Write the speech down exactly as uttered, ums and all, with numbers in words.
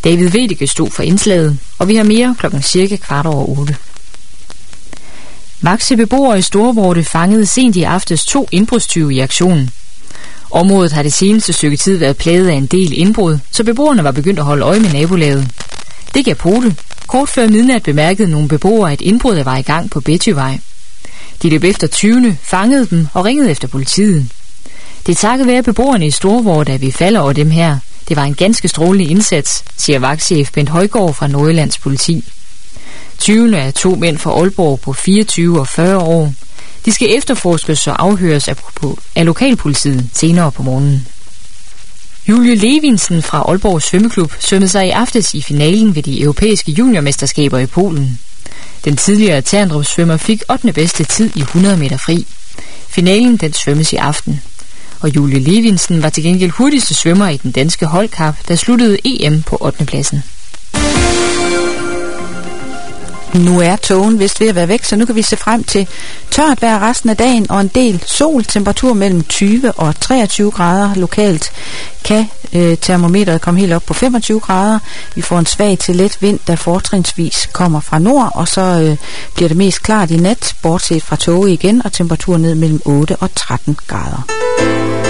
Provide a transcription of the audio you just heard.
David Vedeke stod for indslaget, og vi har mere klokken cirka kvart over otte. Vakse beboere i Storvorte fangede sent i aftes to indbrudstyve i aktionen. Området har det seneste stykke tid været plaget af en del indbrud, så beboerne var begyndt at holde øje med nabolaget. Det gav pote. Kort før midnat bemærkede nogle beboere, at indbruddet var i gang på Bettyvej. De løb efter tyvene, fangede dem og ringede efter politiet. Det er takket være beboerne i Storvorte, at vi falder over dem her. Det var en ganske strålende indsats, siger vagtchef Bent Højgaard fra Nordjyllands politi. tyvene er to mænd fra Aalborg på fireogtyve og fyrre år. De skal efterforskes og afhøres af, af lokalpolitiet senere på morgenen. Julie Levinsen fra Aalborg Svømmeklub svømmede sig i aftes i finalen ved de europæiske juniormesterskaber i Polen. Den tidligere Terndrup-svømmer fik ottende bedste tid i hundrede meter fri. Finalen den svømmes i aften. Og Julie Levinsen var til gengæld hurtigste svømmer i den danske holdkap, der sluttede E M på ottende pladsen. Nu er togen vist ved at være væk, så nu kan vi se frem til tørt vejr resten af dagen og en del sol. Temperatur mellem tyve og treogtyve grader. Lokalt kan øh, termometeret komme helt op på femogtyve grader. Vi får en svag til let vind, der fortrinsvis kommer fra nord, og så øh, bliver det mest klart i nat, bortset fra tåge igen, og temperatur ned mellem otte og tretten grader.